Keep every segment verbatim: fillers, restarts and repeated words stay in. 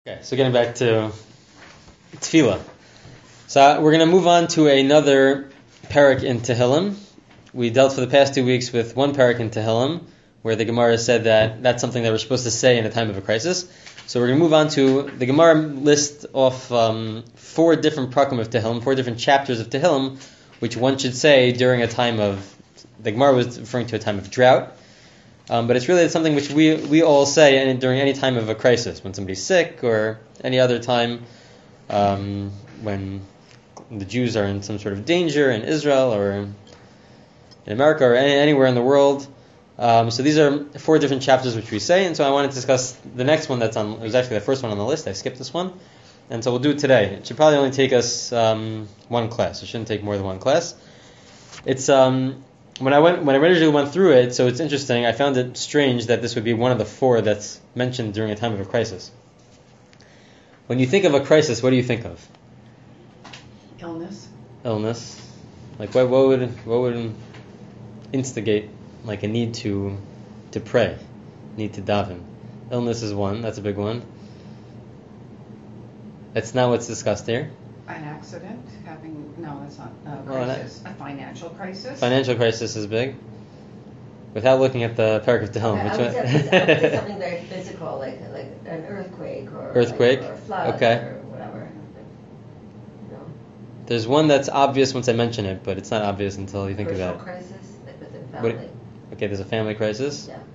Okay, so getting back to Tefillah. So uh, we're going to move on to another parak in Tehillim. We dealt for the past two weeks with one parak in Tehillim, where the Gemara said that that's something that we're supposed to say in a time of a crisis. So we're going to move on to, the Gemara list off um, four different prakim of Tehillim, four different chapters of Tehillim, which one should say during a time of, the Gemara was referring to a time of drought. Um, but it's really something which we we all say and during any time of a crisis, when somebody's sick or any other time, um, when the Jews are in some sort of danger in Israel or in America or any, anywhere in the world. Um, so these are four different chapters which we say, and so I want to discuss the next one that's on, it was actually the first one on the list, I skipped this one, and so we'll do it today. It should probably only take us um, one class, it shouldn't take more than one class. It's... Um, When I went, when I originally went through it, so it's interesting. I found it strange that this would be one of the four that's mentioned during a time of a crisis. When you think of a crisis, what do you think of? Illness. Illness. Like what? What would what would instigate like a need to to pray, need to daven? Illness is one. That's a big one. That's not what's discussed here. An accident, having, no, that's not a Well, crisis. A financial crisis. Financial crisis is big. Without looking at the parak of Tehillim, I which would one? say, I would say something very physical, like like an earthquake or Earthquake? like, or a flood Okay. or whatever. No. There's one that's obvious once I mention it, but it's not obvious until you think Personal of that. crisis, like within What- family. Okay, there's a family crisis. Yeah.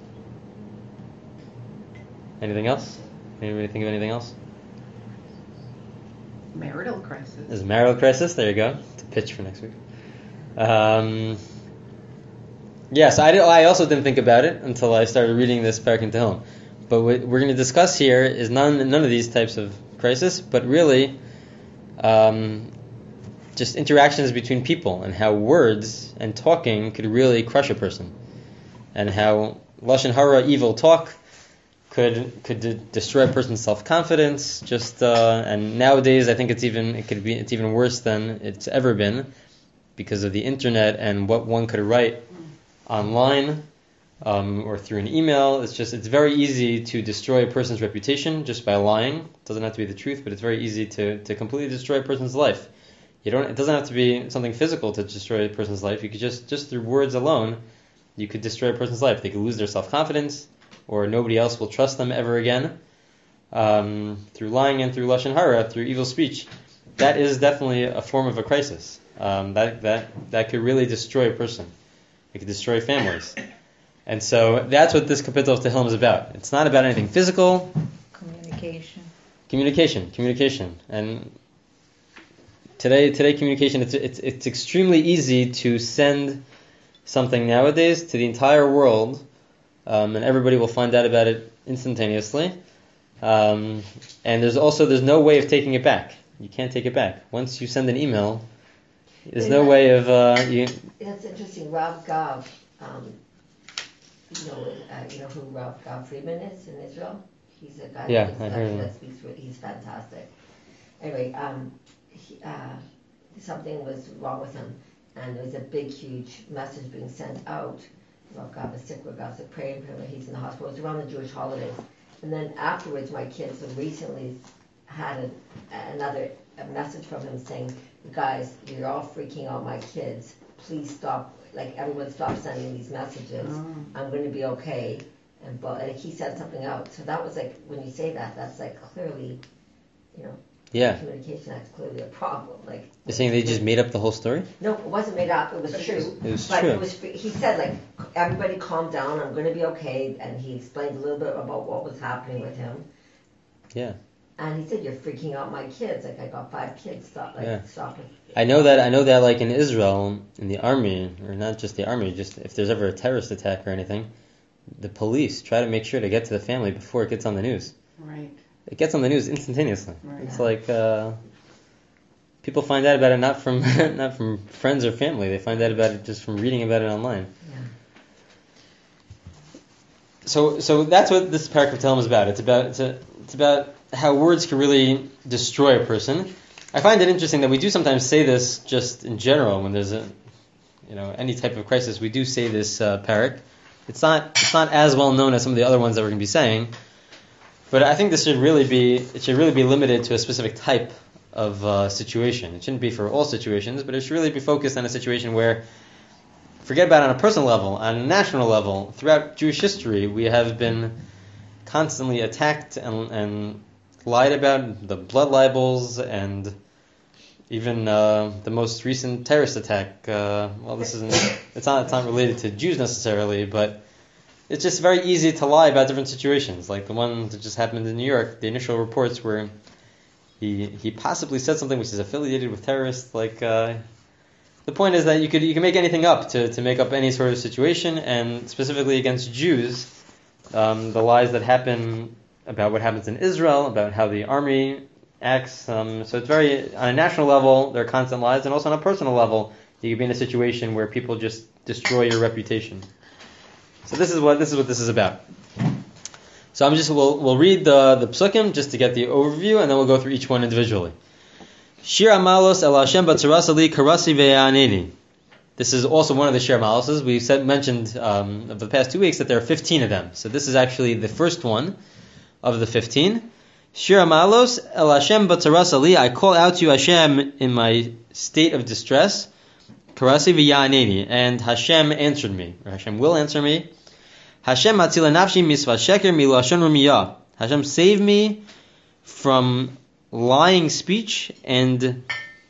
Anything else? Anybody think of anything else? Marital crisis. There's a marital crisis. There you go. It's a pitch for next week. Um, yes, I, did, I also didn't think about it until I started reading this parak in Tehillim. But what we're going to discuss here is none none of these types of crisis, but really um, just interactions between people and how words and talking could really crush a person, and how lashon hara, evil talk, could could de- destroy a person's self-confidence. Just uh, and nowadays, I think it's even it could be it's even worse than it's ever been because of the internet and what one could write online um, or through an email. It's just it's very easy to destroy a person's reputation just by lying. It doesn't have to be the truth, but it's very easy to, to completely destroy a person's life. You don't. It doesn't have to be something physical to destroy a person's life. You could just just through words alone, you could destroy a person's life. They could lose their self-confidence, or nobody else will trust them ever again, um, through lying and through lashon hara, through evil speech. That is definitely a form of a crisis. Um, that that that could really destroy a person. It could destroy families. And so that's what this kapitel of Tehillim is about. It's not about anything physical. Communication. Communication, communication, and today today communication. It's it's it's extremely easy to send something nowadays to the entire world. Um, and everybody will find out about it instantaneously. Um, and there's also there's no way of taking it back. You can't take it back. Once you send an email, there's no way of uh, you. That's interesting. Rav Gav, um, you know, uh, you know who Rav Gav Friedman is in Israel? He's a guy Yeah, that, I heard of that him. speaks. With, he's fantastic. Anyway, um, he, uh, something was wrong with him, and there was a big, huge message being sent out. Rav Gav is sick. Rav Gav is praying for him. He's in the hospital. It was around the Jewish holidays, and then afterwards, my kids have recently had a, another a message from him saying, guys, you're all freaking out my kids. Please stop, like everyone stop sending these messages. Oh. I'm going to be okay. And but like, he said something out. So that was like, when you say that, that's like clearly, you know, Yeah. communication, that's clearly a problem. Like, You're saying they just made up the whole story? no, it wasn't made up. It was But it true. was- It was but true. it was. He said like, everybody calm down. I'm going to be okay. And he explained a little bit about what was happening with him. Yeah. And he said, "You're freaking out my kids. Like I got five kids. Stop. Like Yeah. stop it." I know that I know that like in Israel, in the army, or not just the army, just if there's ever a terrorist attack or anything, the police try to make sure to get to the family before it gets on the news. Right. It gets on the news instantaneously. Right. It's like uh, people find out about it not from not from friends or family. They find out about it just from reading about it online. Yeah. So so that's what this parak of Tehillim is about. It's about it's, a, it's about how words can really destroy a person. I find it interesting that we do sometimes say this just in general when there's a you know any type of crisis. We do say this uh, parak. It's not it's not as well known as some of the other ones that we're going to be saying. But I think this should really be it should really be limited to a specific type of uh, situation. It shouldn't be for all situations, but it should really be focused on a situation where, forget about it on a personal level, on a national level, throughout Jewish history, we have been constantly attacked and, and lied about, the blood libels, and even uh, the most recent terrorist attack. Uh, well, this isn't it's not it's not related to Jews necessarily, but it's just very easy to lie about different situations, like the one that just happened in New York. The initial reports were he he possibly said something which is affiliated with terrorists. Like uh, the point is that you could you can make anything up to, to make up any sort of situation, and specifically against Jews, um, the lies that happen about what happens in Israel, about how the army acts. Um, so it's very on a national level there are constant lies, and also on a personal level you could be in a situation where people just destroy your reputation. So this is what this is what this is about. So I'm just we'll we'll read the the psukim just to get the overview, and then we'll go through each one individually. Shir Amalos El Hashem Batzarasa Li Karasi Ve'aneni. This is also one of the Shir Amaloses. We said mentioned um, of the past two weeks that there are fifteen of them. So this is actually the first one of the fifteen. Shir Amalos El Hashem Batzarasa Li. I call out to you, Hashem, in my state of distress. Karasi Ve'aneni, and Hashem answered me, or Hashem will answer me. Hashem Matzila Nafshi Misva Sheker Milashon Rumiyah. Hashem, save me from lying speech and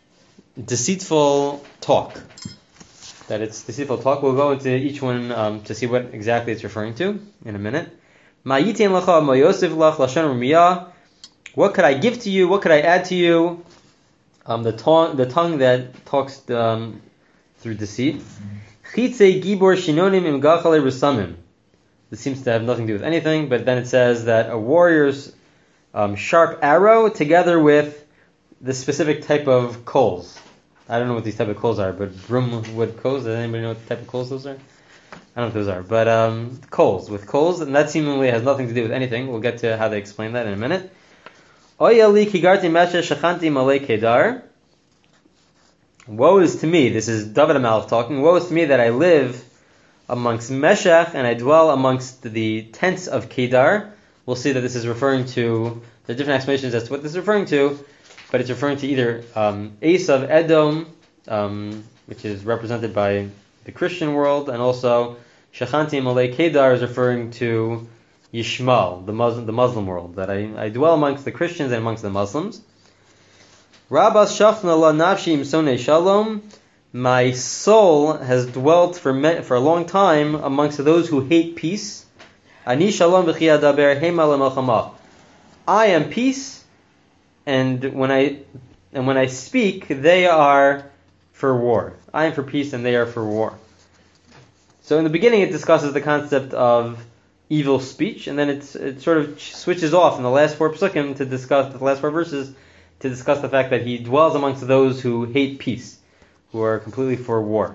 deceitful talk. That it's deceitful talk. We'll go into each one um, to see what exactly it's referring to in a minute. Ma yitin lacha ma yosef lach lashon rumiyah. What could I give to you? What could I add to you? Um, the tongue, the tongue that talks um, through deceit. Chitze gibor shinonim im gachale rusamim. This seems to have nothing to do with anything, but then it says that a warrior's um, sharp arrow together with the specific type of coals. I don't know what these type of coals are, but broomwood coals. Does anybody know what type of coals those are? I don't know what those are, but um, coals with coals, and that seemingly has nothing to do with anything. We'll get to how they explain that in a minute. Oyali kigarti mesha shachanti malay kedar. Woe is to me. This is David HaMelech talking. Woe is to me that I live amongst Meshach and I dwell amongst the tents of Kedar. We'll see that this is referring to, there are different explanations as to what this is referring to, but it's referring to either um, Esav Edom, um, which is represented by the Christian world, and also Shachanti Malay Kedar is referring to Yishmael, the Muslim, the Muslim world, that I, I dwell amongst the Christians and amongst the Muslims. Rabbas Shachna La Nafshi Imsone Shalom. My soul has dwelt for me, for a long time amongst those who hate peace. Ani Shalom v'chi adaber hema le'melchama. I am peace, and when I and when I speak, they are for war. I am for peace, and they are for war. So in the beginning, it discusses the concept of evil speech, and then it's, it sort of switches off in the last four psukim to discuss the last four verses to discuss the fact that he dwells amongst those who hate peace, who are completely for war.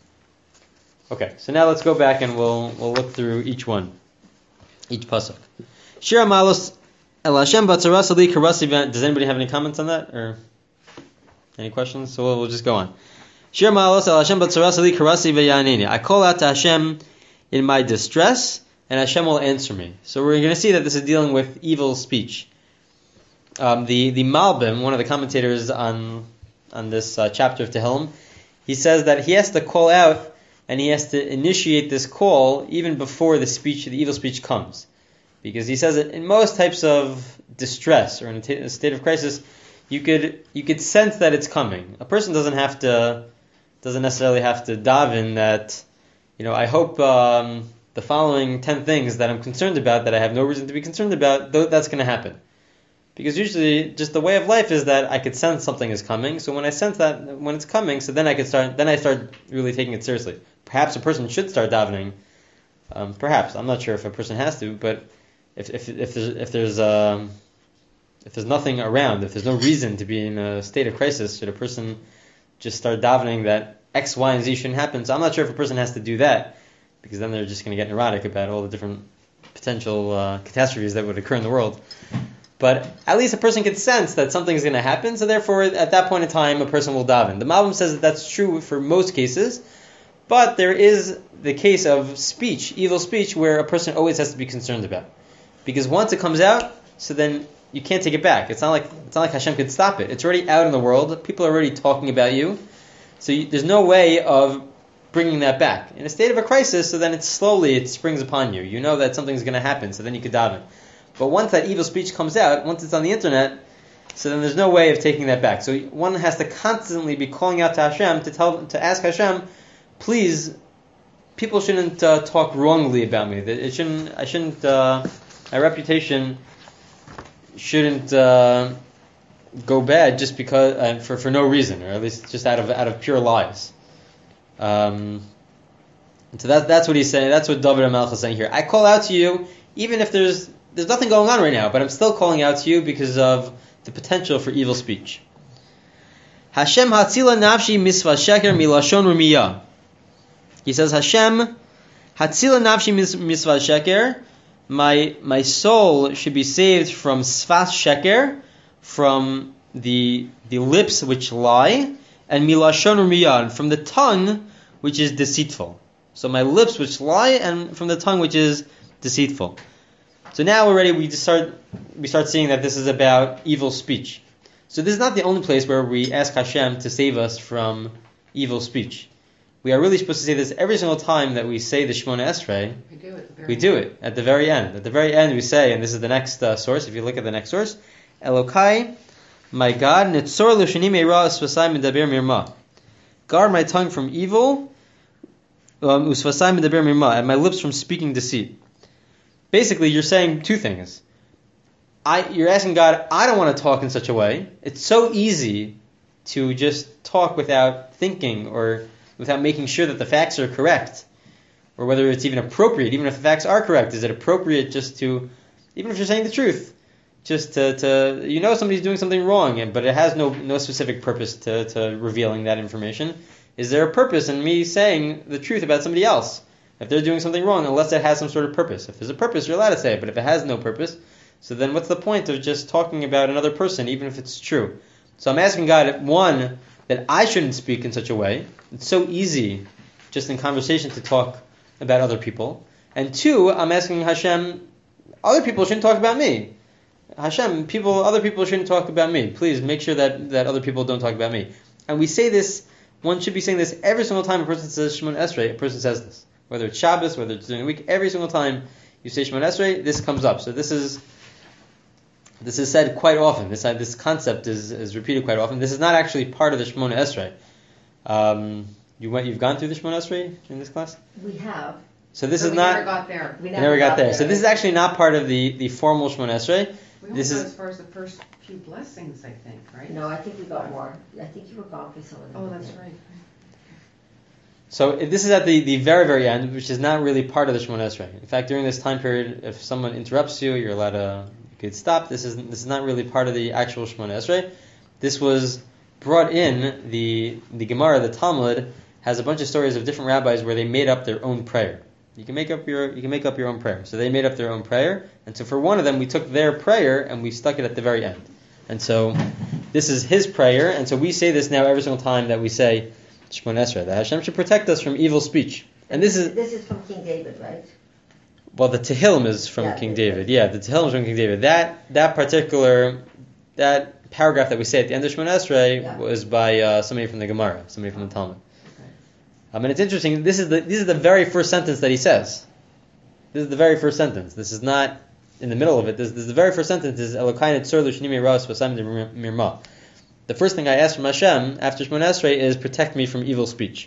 Okay, so now let's go back and we'll we'll look through each one, each pasuk. Shir Amalos El Hashem Batzaras Ali Karasi. Does anybody have any comments on that or any questions? So we'll, we'll just go on. Shir Amalos El Hashem Batzaras Ali Karasi Ve'yanini. I call out to Hashem in my distress, and Hashem will answer me. So we're going to see that this is dealing with evil speech. Um, the the Malbim, one of the commentators on on this uh, chapter of Tehillim, he says that he has to call out and he has to initiate this call even before the speech, the evil speech comes, because he says that in most types of distress or in a, t- a state of crisis, you could you could sense that it's coming. A person doesn't have to doesn't necessarily have to daven that, you know, I hope um, the following ten things that I'm concerned about that I have no reason to be concerned about, th- that's going to happen. Because usually, just the way of life is that I could sense something is coming. So when I sense that when it's coming, so then I could start. Then I start really taking it seriously. Perhaps a person should start davening. Um, perhaps I'm not sure if a person has to, but if if if there's if there's um, if there's nothing around, if there's no reason to be in a state of crisis, should a person just start davening that X, Y, and Z shouldn't happen? So I'm not sure if a person has to do that, because then they're just going to get neurotic about all the different potential uh, catastrophes that would occur in the world. But at least a person can sense that something is going to happen, so therefore at that point in time a person will daven. The Malbim says that that's true for most cases, but there is the case of speech, evil speech, where a person always has to be concerned about. Because once it comes out, so then you can't take it back. It's not like it's not like Hashem could stop it. It's already out in the world. People are already talking about you. So you, there's no way of bringing that back. In a state of a crisis, so then it's slowly, it springs upon you. You know that something's going to happen, so then you could daven. But once that evil speech comes out, once it's on the internet, so then there's no way of taking that back. So one has to constantly be calling out to Hashem to tell, to ask Hashem, please, people shouldn't uh, talk wrongly about me. That it shouldn't, I shouldn't, uh, my reputation shouldn't uh, go bad just because uh, for for no reason, or at least just out of out of pure lies. Um, so that that's what he's saying. That's what David HaMelech is saying here. I call out to you, even if there's there's nothing going on right now, but I'm still calling out to you because of the potential for evil speech. Hashem hatzila nafshi misva sheker milashon rumiyah. He says, Hashem hatzila nafshi misva sheker. My my soul should be saved from sfas sheker, from the the lips which lie, and milashon rumiyah, from the tongue which is deceitful. So my lips which lie, and from the tongue which is deceitful. So now already we just start we start seeing that this is about evil speech. So this is not the only place where we ask Hashem to save us from evil speech. We are really supposed to say this every single time that we say the Shemona Esrei. We do it at the very We do it at the very end. At the very end we say, and this is the next uh, source, if you look at the next source, Elokai, my God, Nitzor L'Shani Meira Usvasai Medaber Mirma. Guard my tongue from evil, um, Usvasai Medaber Mirma, and my lips from speaking deceit. Basically, you're saying two things. I, you're asking God, I don't want to talk in such a way. It's so easy to just talk without thinking or without making sure that the facts are correct, or whether it's even appropriate, even if the facts are correct. Is it appropriate just to, even if you're saying the truth, just to, to you know somebody's doing something wrong, but it has no no specific purpose to, to revealing that information. Is there a purpose in me saying the truth about somebody else? If they're doing something wrong, unless it has some sort of purpose. If there's a purpose, you're allowed to say it, but if it has no purpose, so then what's the point of just talking about another person, even if it's true? So I'm asking God, one, that I shouldn't speak in such a way. It's so easy, just in conversation, to talk about other people. And two, I'm asking Hashem, other people shouldn't talk about me. Hashem, people, other people shouldn't talk about me. Please make sure that, that other people don't talk about me. And we say this, one should be saying this every single time a person says Shemona Esrei, a person says this. Whether it's Shabbos, whether it's during the week, every single time you say Shemona Esrei, this comes up. So this is this is said quite often. This this concept is, is repeated quite often. This is not actually part of the Shemona Esrei. Um, you went, you've gone through the Shemona Esrei in this class? We have. So this so is we not. never got there. We We never got there. So this is actually not part of the, the formal Shemona Esrei. We only This got is as far as the first few blessings, I think, right? No, I think we got more. I think you were gone for some of them. Oh, that's right. So this is at the, the very, very end, which is not really part of the Shemona Esrei. In fact, during this time period, if someone interrupts you, you're allowed to, you could stop. This is this is not really part of the actual Shemona Esrei. This was brought in, the the Gemara, the Talmud, has a bunch of stories of different rabbis where they made up their own prayer. You can make up your you can make up your own prayer. So they made up their own prayer, and so for one of them, we took their prayer and we stuck it at the very end. And so this is his prayer, and so we say this now every single time that we say Shemona Esrei, that Hashem should protect us from evil speech. And this is This is from King David, right? well, the Tehillim is from Yeah, King it- David. Yeah, the Tehillim is from King David. That that particular that paragraph that we say at the end of Shemona Esrei Yeah. was by uh, somebody from the Gemara, somebody from the Talmud. Okay. Um, and it's interesting. This is the this is the very first sentence that he says. This is the very first sentence. This is not in the middle of it. This, this is the very first sentence. Is Elokai Nitzor L'Shani Meira Usvasai Medaber Mirma. The first thing I ask from Hashem after Shemona Esrei is protect me from evil speech.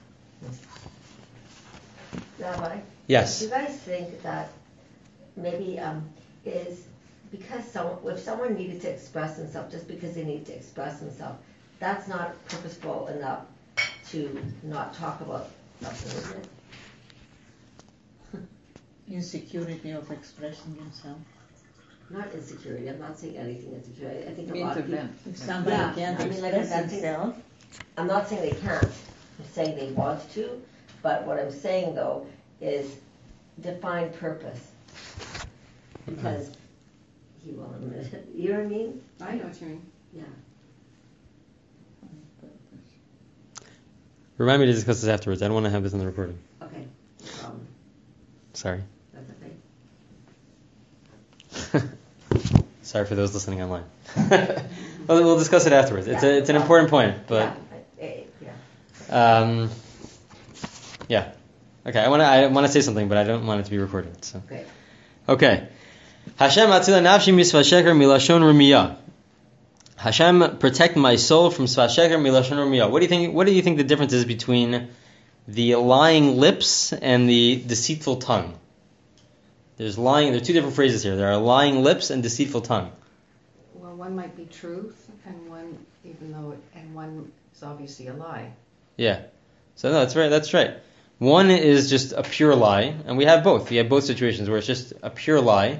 Rabbi? Yes. Do you guys think that maybe um, is because some, if someone needed to express himself just because they need to express himself, that's not purposeful enough to not talk about something, isn't it? Insecurity of expressing yourself. Not insecurity. I'm not saying anything insecure. I I think a Mean lot to of people. vent. If somebody Yeah, can't I mean, like, express that's- himself, I'm not saying they can't. I'm saying they want to. But what I'm saying though is define purpose. Because he will in a minute. You know what I mean? I know what you mean. Yeah. Remind me to discuss this afterwards. I don't want to have this in the recording. Okay. No problem. Sorry. That's okay. Sorry for those listening online. well, we'll discuss it afterwards. It's a it's an important point, but Yeah. eh, yeah. um, yeah. Okay, I want to I want to say something, but I don't want it to be recorded. So Okay. okay. Hashem atzila nafshi misva sheker milashon rumiyah. Hashem, protect my soul from sva sheker milashon rumiyah. What do you think? What do you think the difference is between the lying lips and the deceitful tongue? There's lying. There are two different phrases here. There are lying lips and deceitful tongue. Well, one might be truth, and one, even though, it, and one is obviously a lie. Yeah. So no, that's right. That's right. One is just a pure lie, and we have both. We have both situations where it's just a pure lie,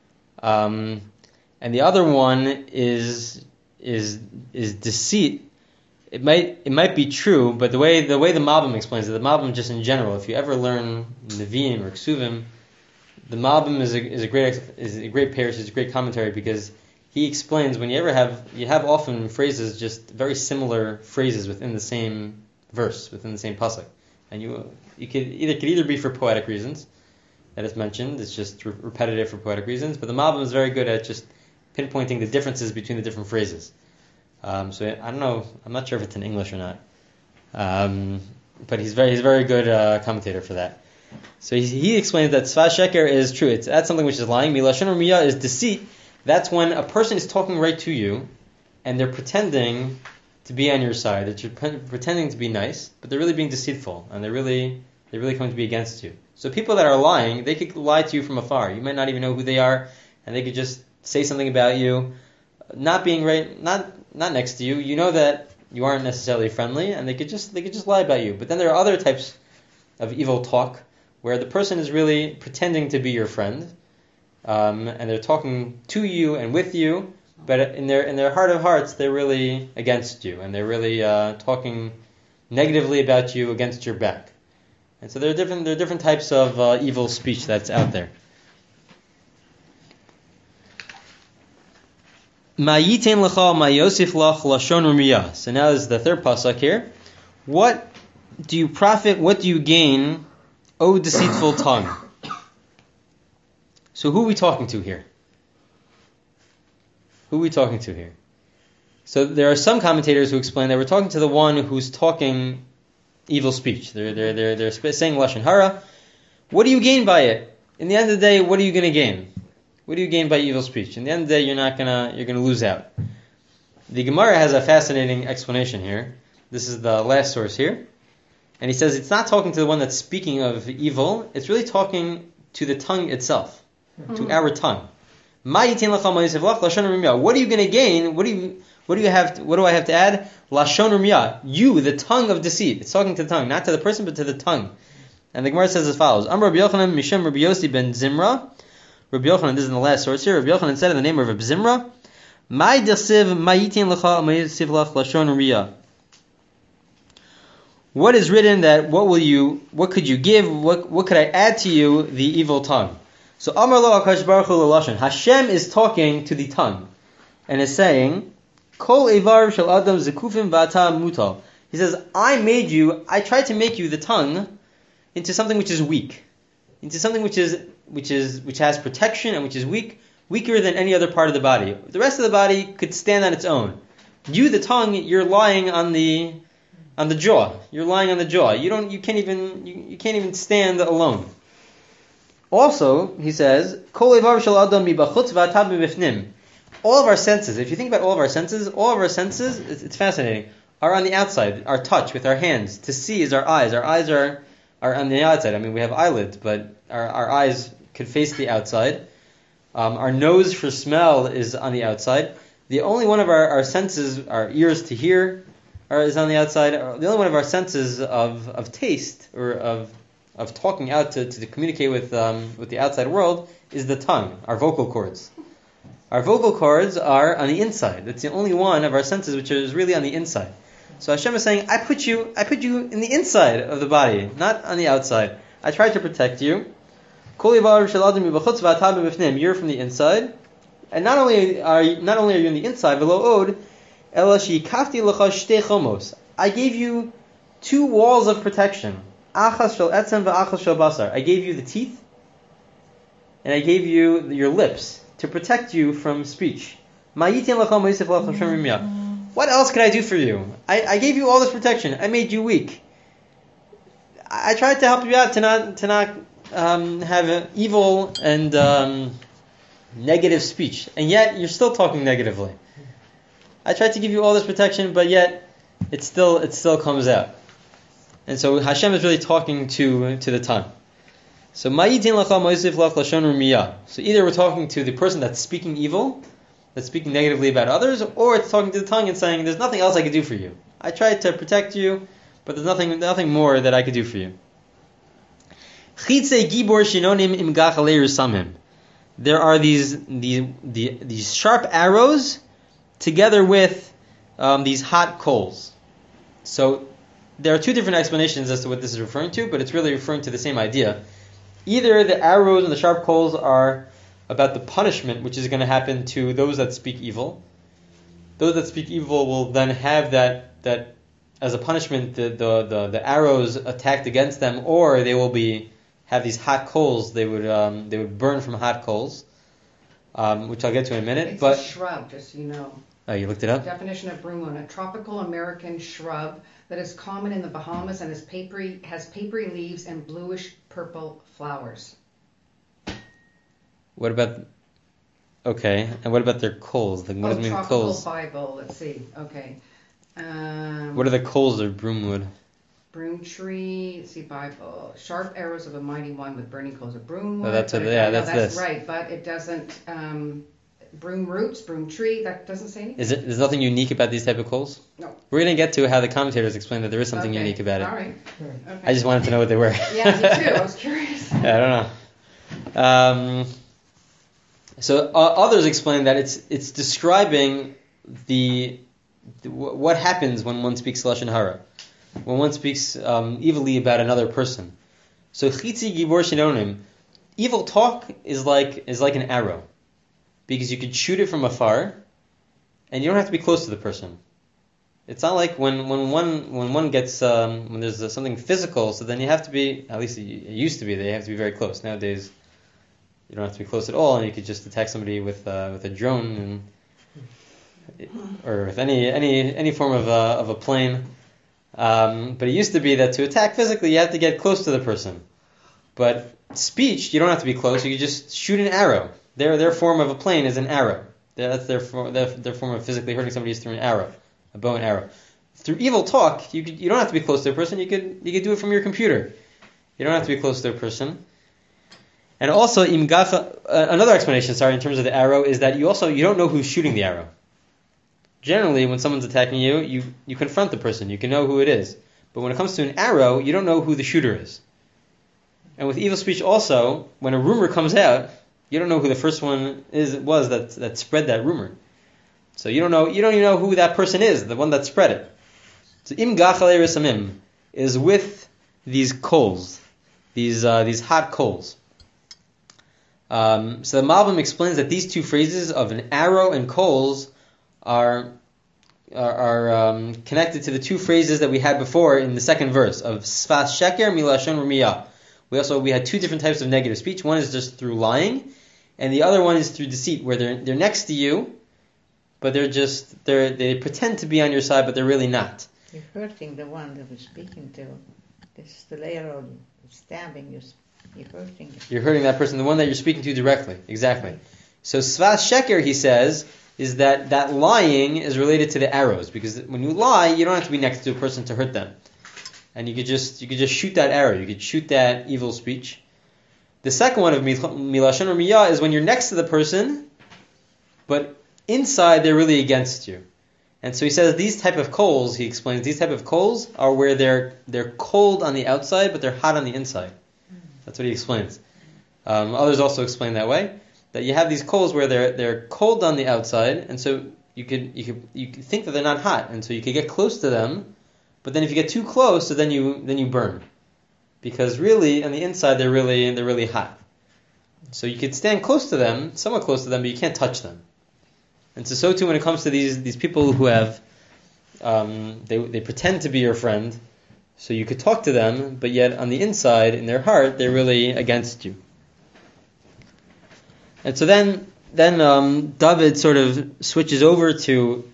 um, and the other one is is is deceit. It might it might be true, but the way the way the Malbim explains it, the Malbim just in general, if you ever learn Nevi'im or Ksuvim, the Malbim is a is a great is a great parish, is a great commentary, because he explains when you ever have you have often phrases, just very similar phrases within the same verse, within the same pasuk, and you you could either could either be for poetic reasons that it's mentioned, it's just re- repetitive for poetic reasons, but the Malbim is very good at just pinpointing the differences between the different phrases. Um, so I don't know, I'm not sure if it's in English or not, um, but he's very he's a very good uh, commentator for that. So he, he explains that sva sheker is true. It's that's something which is lying. Milashon rumiyah is deceit. That's when a person is talking right to you, and they're pretending to be on your side. They're pre- pretending to be nice, but they're really being deceitful, and they're really they're really coming to be against you. So people that are lying, they could lie to you from afar. You might not even know who they are, and they could just say something about you, not being right, not not next to you. You know that you aren't necessarily friendly, and they could just they could just lie about you. But then there are other types of evil talk where the person is really pretending to be your friend, um, and they're talking to you and with you, but in their in their heart of hearts, they're really against you, and they're really uh, talking negatively about you against your back. And so there are different there are different types of uh, evil speech that's out there. Ma yitain lecha ma yosif lach lashon rumiyah. So now is the third pasuk here. What do you profit? What do you gain, O deceitful tongue? So who are we talking to here? Who are we talking to here? So there are some commentators who explain that we're talking to the one who's talking evil speech. They're they're they're they're saying lashon hara. What do you gain by it? In the end of the day, what are you going to gain? What do you gain by evil speech? In the end of the day, you're not gonna you're gonna lose out. The Gemara has a fascinating explanation here. This is the last source here, and he says it's not talking to the one that's speaking of evil. It's really talking to the tongue itself, mm-hmm. to our tongue. What are you gonna gain? What do you what do you have? To, what do I have to add? Lashon rumiyah, you, the tongue of deceit. It's talking to the tongue, not to the person, but to the tongue. And the Gemara says as follows: Amar Rabbi Yochanan Mishem Rabbi Yossi ben Zimra. Rabbi Yochanan, this is in the last source here. Rabbi Yochanan said in the name of Rabbi Zimra, "My desiv mayitin lecha mayisiv lach lashon rumiyah." What is written that what will you, what could you give, what what could I add to you, the evil tongue? So Amar lo Hakadosh Baruch Hu lashon. Hashem is talking to the tongue, and is saying, "Kol evar shel adam zekufim v'ata mutal." He says, "I made you. I tried to make you, the tongue, into something which is weak, into something which is which is which has protection and which is weak, weaker than any other part of the body. The rest of the body could stand on its own. You, the tongue, you're lying on the on the jaw. You're lying on the jaw. You don't. You can't even. You, you can't even stand alone." Also, he says, "Kol evar shel adam mibachutz v'ata mibifnim." All of our senses. If you think about all of our senses, all of our senses, it's, it's fascinating, are on the outside. Our touch with our hands. To see is our eyes. Our eyes are are on the outside. I mean, we have eyelids, but our, our eyes could face the outside. Um, our nose for smell is on the outside. The only one of our, our senses, our ears to hear, are, is on the outside. The only one of our senses of, of taste or of of talking out to, to communicate with um, with the outside world is the tongue, our vocal cords. Our vocal cords are on the inside. That's the only one of our senses which is really on the inside. So Hashem is saying, I put you, I put you in the inside of the body, not on the outside. I tried to protect you. You're from the inside, and not only are you, not only are you in the inside, I gave you two walls of protection. I gave you the teeth, and I gave you your lips. to protect you from speech. What else can I do for you? I, I gave you all this protection. I made you weak. I, I tried to help you out to not to not um, have an evil and um, negative speech, and yet you're still talking negatively. I tried to give you all this protection, but yet it still it still comes out. And so Hashem is really talking to to the tongue. So ma'itin lacha ma'isif lach lashon rumiyah. So either we're talking to the person that's speaking evil, that's speaking negatively about others, or it's talking to the tongue and saying, "There's nothing else I could do for you. I tried to protect you, but there's nothing nothing more that I could do for you." Chitzei gibor shinonim im gach alei rusamim. There are these the, the these sharp arrows together with um, these hot coals. So there are two different explanations as to what this is referring to, but it's really referring to the same idea. Either the arrows and the sharp coals are about the punishment which is going to happen to those that speak evil. Those that speak evil will then have that that as a punishment, the the, the, the arrows attacked against them, or they will be have these hot coals. They would um, they would burn from hot coals, um, which I'll get to in a minute. It's but a shrub, just so you know. Oh, you looked it up? Definition of broomwood: a tropical American shrub that is common in the Bahamas and is papery, has papery leaves and bluish purple flowers. What about? Okay, and what about their coals? Like, what oh, does it mean tropical coals? Bible. Let's see. Okay. Um, What are the coals of broomwood? Broom tree. Let's see, Bible. Sharp arrows of a mighty one with burning coals of broomwood. Oh, that's a, But it- yeah, no, that's, that's this. right, but it doesn't. Um, broom roots, broom tree. That doesn't say anything. Is it? There's nothing unique about these type of coals? No. We're gonna get to how the commentators explain that there is something Okay. unique about it. All right. Okay. I just wanted to know what they were. Yeah, me too. I was curious. Yeah, I don't know. Um, so uh, others explain that it's it's describing the, the what happens when one speaks lashon hara, when one speaks um, evilly about another person. So chitzi gibor shinonim, evil talk is like is like an arrow, because you could shoot it from afar, and you don't have to be close to the person. It's not like when, when one when one gets um, when there's uh, something physical, so then you have to be, at least it used to be, they have to be very close. Nowadays, you don't have to be close at all, and you could just attack somebody with uh, with a drone and or with any any any form of a, of a plane. Um, but it used to be that to attack physically, you have to get close to the person. But speech, you don't have to be close. You can just shoot an arrow. Their their form of a plane is an arrow. That's their form, their, their form of physically hurting somebody is through an arrow, a bow and arrow. Through evil talk, you could, you don't have to be close to a person. You could you could do it from your computer. You don't have to be close to a person. And also, im gafa, uh, another explanation, sorry, in terms of the arrow, is that you also you don't know who's shooting the arrow. Generally, when someone's attacking you, you, you confront the person. You can know who it is. But when it comes to an arrow, you don't know who the shooter is. And with evil speech also, when a rumor comes out, you don't know who the first one is was that that spread that rumor. So you don't know you don't even know who that person is, the one that spread it. So im gachalei resamim is with these coals, these uh, these hot coals. Um, so the Malbim explains that these two phrases of an arrow and coals are are, are um, connected to the two phrases that we had before in the second verse of sfas sheker milashon rumiyah. We also we had two different types of negative speech. One is just through lying, and the other one is through deceit, where they're they're next to you, but they're just they they pretend to be on your side, but they're really not. You're hurting the one that we're speaking to. This is the layer of stabbing. You're, you're hurting. You're hurting that person, the one that you're speaking to directly. Exactly. So sfas sheker, he says, is that that lying is related to the arrows, because when you lie, you don't have to be next to a person to hurt them. And you could just you could just shoot that arrow. You could shoot that evil speech. The second one of milashon rumiyah is when you're next to the person, but inside they're really against you. And so he says these type of coals, he explains, these type of coals are where they're they're cold on the outside, but they're hot on the inside. That's what he explains. Um, others also explain that way, that you have these coals where they're they're cold on the outside, and so you could you could you could think that they're not hot, and so you could get close to them. But then if you get too close, so then you then you burn, because really on the inside they're really they're really hot. So you could stand close to them, somewhat close to them, but you can't touch them. And so so too when it comes to these these people who have um, they they pretend to be your friend, so you could talk to them, but yet on the inside in their heart they're really against you. And so then then um, David sort of switches over to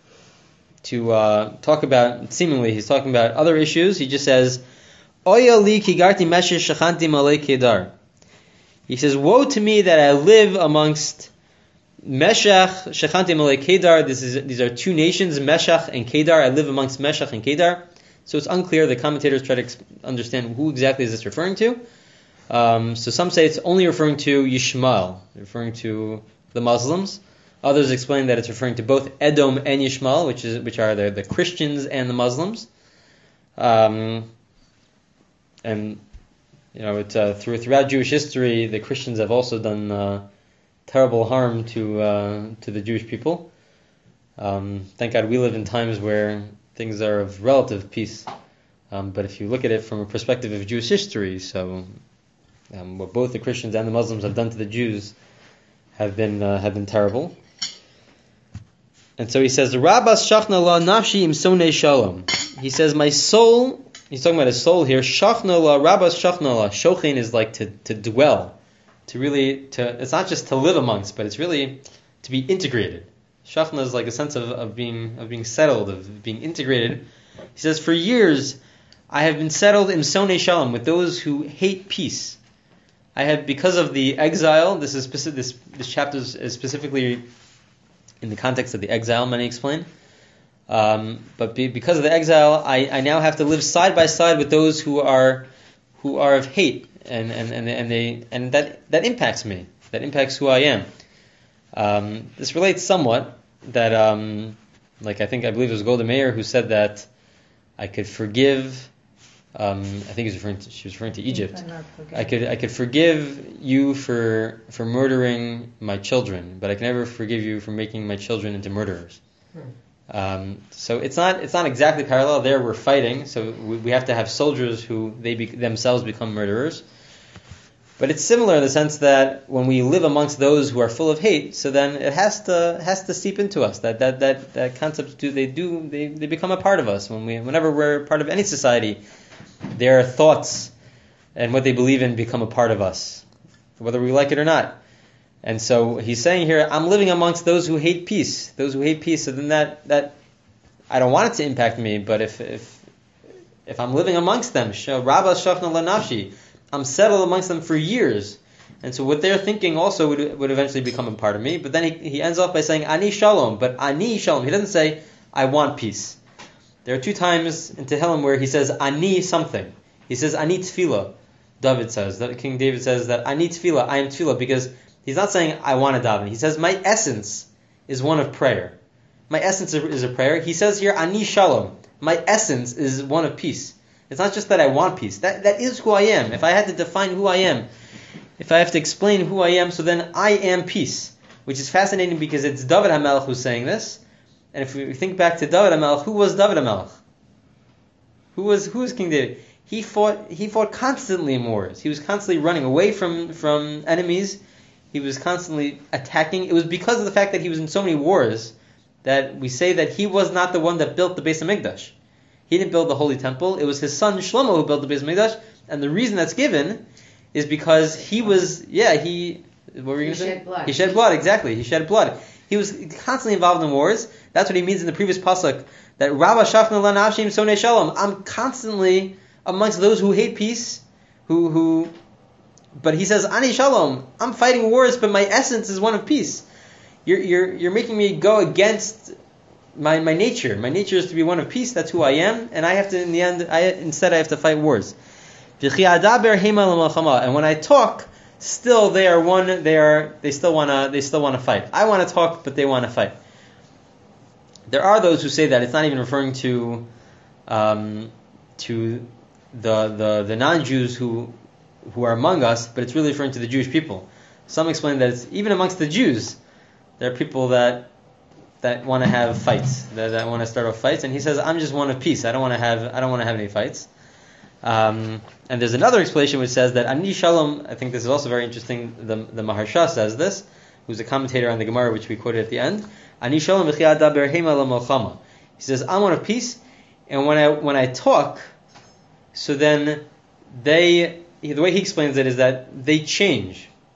to uh, talk about, seemingly he's talking about other issues. He just says, Oya li kigarti meshesh shachanti malei kedar. He says, woe to me that I live amongst Meshach, Shechanti malei Kedar. This is these are two nations, Meshach and Kedar. I live amongst Meshach and Kedar. So it's unclear. The commentators try to ex- understand who exactly is this referring to. Um, so some say it's only referring to Yishmael, referring to the Muslims. Others explain that it's referring to both Edom and Yishmael, which is which are the, the Christians and the Muslims. Um, and you know, it's uh, through throughout Jewish history, the Christians have also done uh, terrible harm to uh, to the Jewish people. Um, thank God we live in times where things are of relative peace. Um, but if you look at it from a perspective of Jewish history, so um, what both the Christians and the Muslims have done to the Jews have been uh, have been terrible. And so he says, Rabbas shachna la nafshi im sonei shalom. He says, my soul, he's talking about his soul here, shachna la, Rabbas shachna la. Shochin is like to, to dwell, to really, to it's not just to live amongst, but it's really to be integrated. Shachna is like a sense of, of being of being settled, of being integrated. He says, for years, I have been settled in sonei shalom, with those who hate peace. I have, because of the exile, this is specific, this, this chapter is specifically in the context of the exile, many explain. Um, but be, because of the exile, I, I now have to live side by side with those who are who are of hate, and and, and, and they and that, that impacts me. That impacts who I am. Um, this relates somewhat that, um, like I think I believe it was Golda Meir who said that I could forgive. Um, I think he was referring to, she was referring to Egypt. I could I could forgive you for for murdering my children, but I can never forgive you for making my children into murderers. Hmm. Um, so it's not it's not exactly parallel. There we're fighting, so we, we have to have soldiers who they be, themselves become murderers. But it's similar in the sense that when we live amongst those who are full of hate, so then it has to has to seep into us. That that that, that concepts do they do they, they become a part of us when we whenever we're part of any society. Their thoughts and what they believe in become a part of us, whether we like it or not. And so he's saying here, I'm living amongst those who hate peace, those who hate peace. So then that that I don't want it to impact me, but if if if I'm living amongst them, Rabba Shachna Lanafshi, I'm settled amongst them for years. And so what they're thinking also would would eventually become a part of me. But then he, he ends off by saying Ani Shalom, but Ani Shalom. He doesn't say I want peace. There are two times in Tehillim where he says, Ani something. He says, Ani tefillah. David says, that King David says that Ani tefillah, I am tefillah, because he's not saying, I want to daven. He says, my essence is one of prayer. My essence is a prayer. He says here, Ani shalom. My essence is one of peace. It's not just that I want peace. That That is who I am. If I had to define who I am, if I have to explain who I am, so then I am peace. Which is fascinating because it's David HaMelech who's saying this. And if we think back to David HaMelech, who was David HaMelech? Who was who was King David? He fought he fought constantly in wars. He was constantly running away from, from enemies. He was constantly attacking. It was because of the fact that he was in so many wars that we say that he was not the one that built the Beis HaMikdash. He didn't build the Holy Temple. It was his son Shlomo who built the Beis HaMikdash. And the reason that's given is because he was, yeah, he, what were you going to say? He shed blood. He shed blood, exactly. He shed blood. He was constantly involved in wars. That's what he means in the previous pasuk, that Rabba Shafna Lanashim Sonei Shalom. I'm constantly amongst those who hate peace, who, who, but he says, Ani Shalom, I'm fighting wars, but my essence is one of peace. You're, you're, you're making me go against my, my nature. My nature is to be one of peace. That's who I am. And I have to, in the end, I, instead I have to fight wars. And when I talk, still they are one, they are, they still wanna, they still wanna fight. I wanna talk, but they wanna fight. There are those who say that it's not even referring to, um, to the, the, the non-Jews who, who are among us, but it's really referring to the Jewish people. Some explain that it's even amongst the Jews, there are people that that want to have fights, that, that want to start off fights, and he says, "I'm just one of peace. I don't want to have I don't want to have any fights." Um, and there's another explanation which says that Ani Shalom. I think this is also very interesting. The the Maharsha says this, who's a commentator on the Gemara, which we quoted at the end. Ani Shalom v'chi adaber hema l'malchama. He says, "I'm one of peace, and when I when I talk, so then they." The way he explains it is that they change.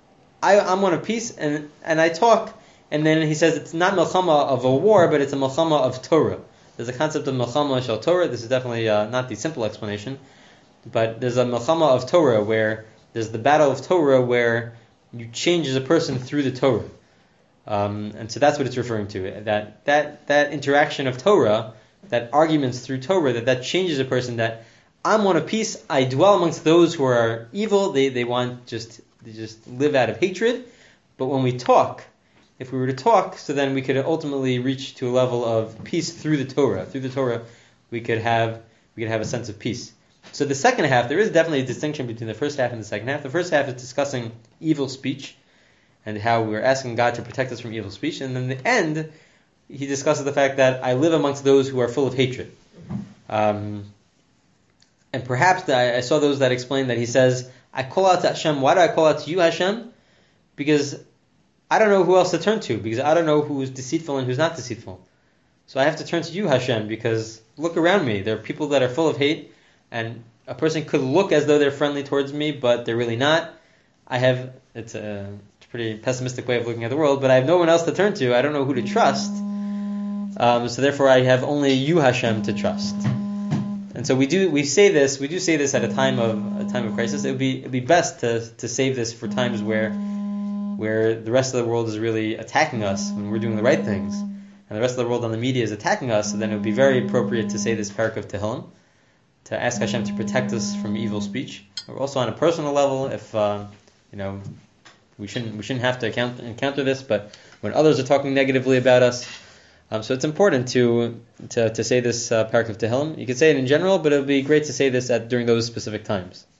I, I'm on a peace, and, and I talk, and then he says it's not milchama of a war, but it's a milchama of Torah. There's a concept of milchama shel Torah. This is definitely uh, not the simple explanation, but there's a milchama of Torah where there's the battle of Torah where you change as a person through the Torah. Um, and so that's what it's referring to. That that that interaction of Torah, that arguments through Torah, that that changes a person. That I'm on a peace. I dwell amongst those who are evil. They they want just they just live out of hatred. But when we talk, if we were to talk, so then we could ultimately reach to a level of peace through the Torah. Through the Torah, we could have we could have a sense of peace. So the second half, there is definitely a distinction between the first half and the second half. The first half is discussing evil speech and how we're asking God to protect us from evil speech. And then the end, he discusses the fact that I live amongst those who are full of hatred. Um, and perhaps the, I saw those that explain that he says, I call out to Hashem. Why do I call out to you, Hashem? Because I don't know who else to turn to, because I don't know who's deceitful and who's not deceitful. So I have to turn to you, Hashem, because look around me. There are people that are full of hate, and a person could look as though they're friendly towards me, but they're really not. I have, it's a, it's a pretty pessimistic way of looking at the world, but I have no one else to turn to. I don't know who to trust. Um, so therefore I have only you, Hashem, to trust. And so we do, we say this, we do say this at a time of, a time of crisis. It would be, it would be best to, to save this for times where, where the rest of the world is really attacking us when we're doing the right things, and the rest of the world on the media is attacking us. So then it would be very appropriate to say this parak of Tehillim, to ask Hashem to protect us from evil speech. Or also on a personal level, if uh, you know, we shouldn't we shouldn't have to account, encounter this, but when others are talking negatively about us, um, so it's important to to, to say this uh, parak of Tehillim. You could say it in general, but it would be great to say this at during those specific times.